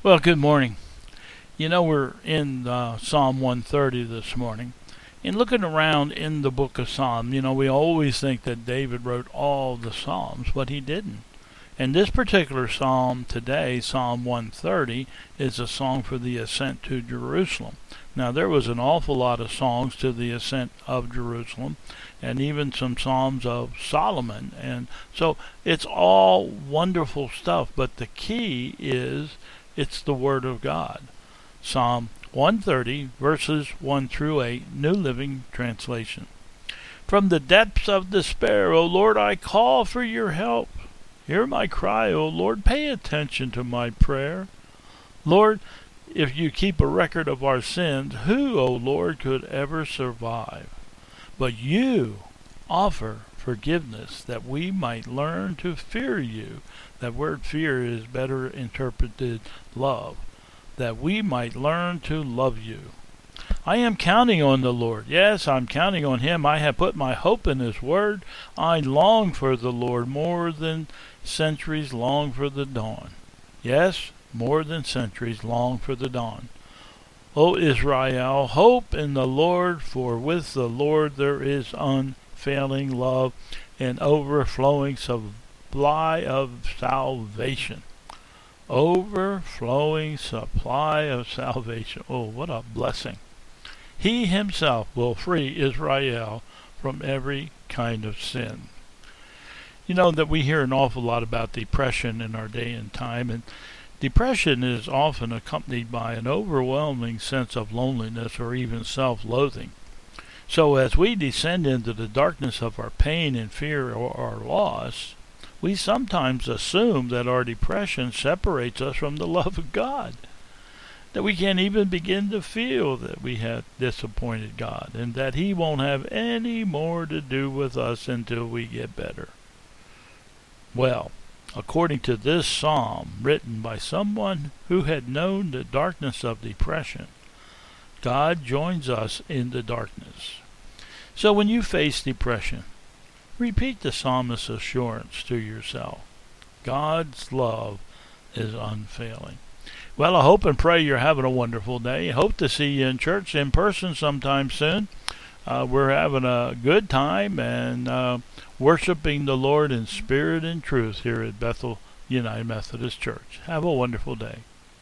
Well, good morning. We're in Psalm 130 this morning. And looking around in the book of Psalm, we always think that David wrote all the Psalms, but he didn't. And this particular psalm today, Psalm 130, is a song for the ascent to Jerusalem. Now, there was an awful lot of songs to the ascent of Jerusalem, and even some psalms of Solomon. And so it's all wonderful stuff, but the key is it's the Word of God. Psalm 130, verses 1 through 8, New Living Translation. From the depths of despair, O Lord, I call for your help. Hear my cry, O Lord. Pay attention to my prayer. Lord, if you keep a record of our sins, who, O Lord, could ever survive? But you offer forgiveness that we might learn to fear you. That word fear is better interpreted love. That we might learn to love you. I am counting on the Lord. Yes, I'm counting on Him. I have put my hope in His Word. I long for the Lord more than centuries long for the dawn. Yes, more than centuries long for the dawn. O Israel, hope in the Lord, for with the Lord there is unfailing love and overflowing supply of salvation. Overflowing supply of salvation. Oh, what a blessing. He himself will free Israel from every kind of sin. You know that we hear an awful lot about depression in our day and time, and depression is often accompanied by an overwhelming sense of loneliness or even self-loathing. So as we descend into the darkness of our pain and fear or our loss, we sometimes assume that our depression separates us from the love of God, that we can't even begin to feel that we have disappointed God, and that He won't have any more to do with us until we get better. Well, according to this psalm written by someone who had known the darkness of depression, God joins us in the darkness. So when you face depression, repeat the psalmist's assurance to yourself. God's love is unfailing. Well, I hope and pray you're having a wonderful day. I hope to see you in church in person sometime soon. We're having a good time and worshiping the Lord in spirit and truth here at Bethel United Methodist Church. Have a wonderful day.